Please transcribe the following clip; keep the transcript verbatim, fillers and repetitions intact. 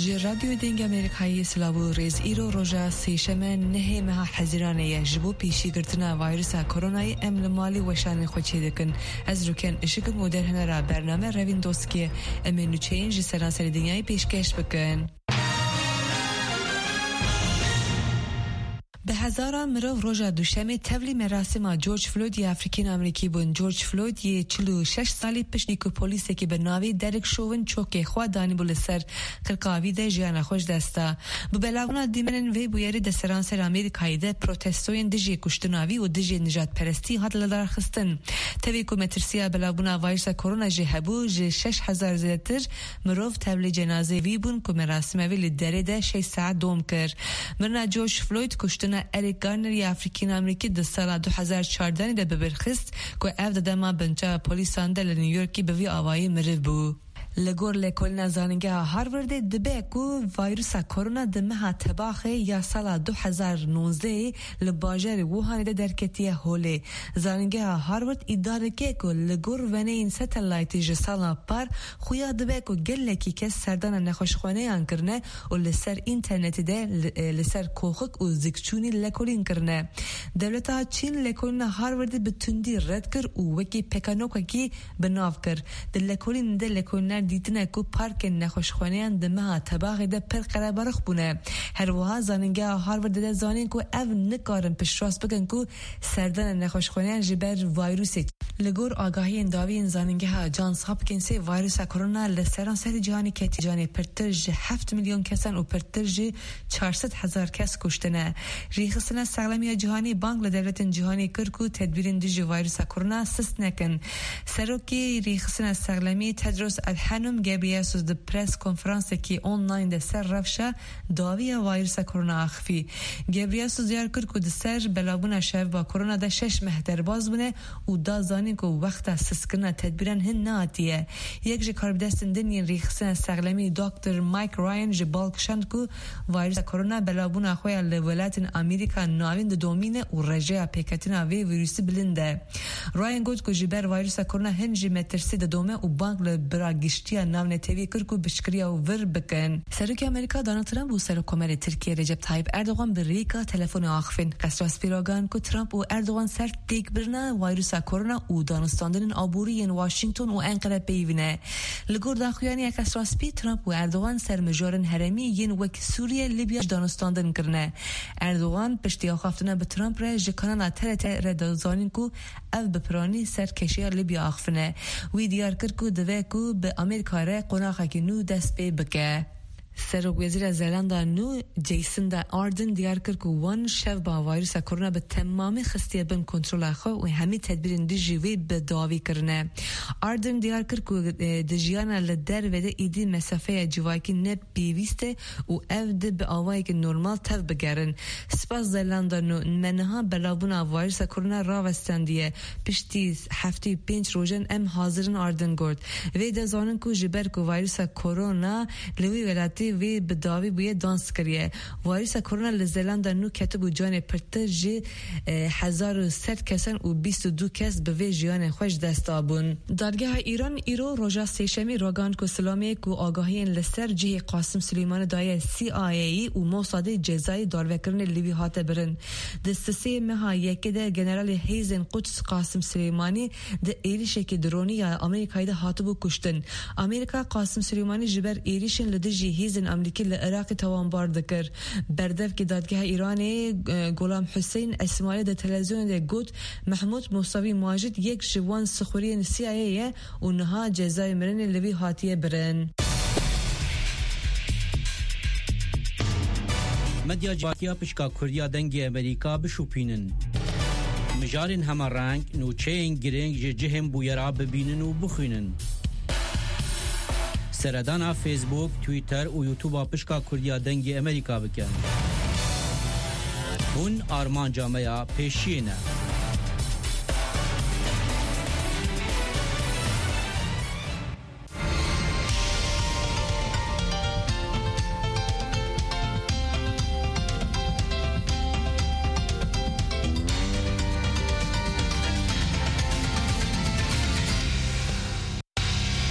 رادیو دنگ امریکایی سلاو ریز ایرو روژا سیشمه نه مها حزیرانه جبو پیشی گرتنا ویروس کرونای ام لمالی وشان خوچی دکن از روکن اشکم و در هنرا برنامه روین دوسکی امنو چینج سراسر دنیای پیشکش بکن. به هزاران مرو روژا دوشنبه تبلی مراسم جورج فلوید افریقی امریکی بون. جورج فلوید یه چلو شش سالی پیش نیکو پلیسی که به ناوی درک شوون چوکه خواه دانی بول سر قرقاوی ده جیانا خوش دستا به بلاونا دیمنن وی بویری ده سرانسر امریکایی ده پروتستوین دجی کشتناوی و دجی نجات پرستی هات لدار خستن توی که مترسیا بلاونا ویروس کرونا جه هبو جه شش هزار زیادتر مرو تبلی جنازه وی بون که مراسم وی لدره ده شش ساعت دوم کر. مرنا جورج فلوید کشتنا اریک گارنر افریقی امریکی در سال دو هزار و چهارده ده ببرخست که اف دما بنچا پلیسان در نیویورکی به وی آوایی مرو بو. لگور لکل نزانگه هاروارد دبه کو ویروس کرونا دمه تباخه یا سال دو هزار و نوزده لباجر ووهان ده درکتیه هوله. زانگه هاروارد ادعا که کو لگور ونه این ستلایتی جسالا پر خویا دبه کو گله کی کس سردان نخوشخانه انکرنه و لسر اینترنت ده لسر کوخک و زکچونی لکولین کرنه. دولت ها چین لکولین هاروارد بتندی رد کر و وکی پکانوکا کی بناف کر. دل لکولین ده لکولین دیتنه کو پارک نخوشخانه دمه تباغ ده پر قربارخ بونه. هر وها زاننگه هاروارد ده زانین کو او نکارن پیش راست بگن کو سردن نخوشخانه جبر ویروسی. لگور آگاهی انداوی زاننگه جانس هاپکینز ویروس کرونا لسرانسر جهانی کتی جهانی پرترج هفت میلیون کسان و پرترج چهارصد هزار کس کشتنه. ریخستن سلامتی جهانی بانک لدولت جهانی کرکو تدبیرین دیج ویروس کرونا سست نکن. سروکی ریخستن سلامتی تدرس هنوم گابریاسوس د پرس کنفرانس کی آنلاین ده سر رفشه داوی ویروس کرونا اخفی. گابریاسوس دیار کرد که د سر بلابون شف با کرونا ده شش مهتر باز بونه و دا زانی که وقت سسکنه تدبیرن هن ناتیه. یک جه کاربدستن دنین ریخسن سقلمی دکتر مایک راین جه بالکشند که ویروس کرونا بلابون اخوی لولات امریکا ناوین ده دومینه و رجه پیکتین آوی ویروسی بلنده. راین گوید که جبر ویروس کرونا هن جه مترسی ده دومه و بانک لبرا گشتیا ناونه تیوی کرد که بشکریا و ور بکن. سرک امریکا دونالد ترامپ و سرکومر ترکیه رجب طایب اردوغان به ریکا تلفن آخفین. قصراس پیراگان که ترامپ و اردوغان سر تیک برنا ویروس کرونا و دانستاندن آبوری in واشنگتن و انقره بیونه. لگور داخویانی یک قصراس پی ترامپ و اردوغان سر مجارن هرمی ین وک سوریه لیبیا دانستاندن کرنه. اردوغان پشتی آخفتنه به ترامپ را جکانان ترت ردازانین که او بپرانی سر کشی لیبیا آخفنه. وی دیار کرد که دوه که به امریکا را قناقه که نو دست پی بکه. سر وزیر زلندا نو جیسندا آردن دیار کرد که وان شف با ویروس کرونا به تمامی خستیه بن کنترل خو و همی تدبیر دیجیوی به داوی کرنه. آردن دیار کرد که دجیانا لدر وده ایدی مسافه جوایکی نت بیویسته و او ده به آوائی که نورمال تف بگرن. سپاس زلندا نو منها بلابونا ویروس کرونا را وستندیه. پشتی هفته پنج روزن ام حاضرن آردن گرد. وی دزانن که جبر که ویروس کرونا لوی ولاتی وی بداوی بوی دانس کریه. ویروس کرونا لزلندا نو کتب جان پرتج هزار و صد کسان و بیست و دو کس به وی جان خوش دست آبون. دادگاه ایران ایرو روژا سیشمی راگان کو سلامی کو آگاهی لسر جه قاسم سلیمان دای سی آی ای و موساد جزای داروکرن لیوی هات برن. دستسی مها یکی ده جنرال هیزن قدس قاسم سلیمانی ده ایریشه که درونی یا امریکایی ده هاتبو کشتن. امریکا قاسم سلیمانی جبر ایریشن لدجی هیزن امریکی لعراق توانبار دکر. بردف که دادگاه ایرانی غلام حسین اسماعیل ده تلویزیون ده گوت محمود موسوی ماجد یک جوان سخوری سی آی ای و نها جزای مرن لوی هاتیه برن. مدیا جاکیا پشکا کردیا دنگی امریکا بشوپینن. مجارن همه رنگ نوچه گرنگ جهم بویرا ببینن و بخوینن. سردان فیسبوک، تویتر و یوتیوب پشکا کردیا دنگی امریکا بکن. هون آرمان جامعه پیشینه.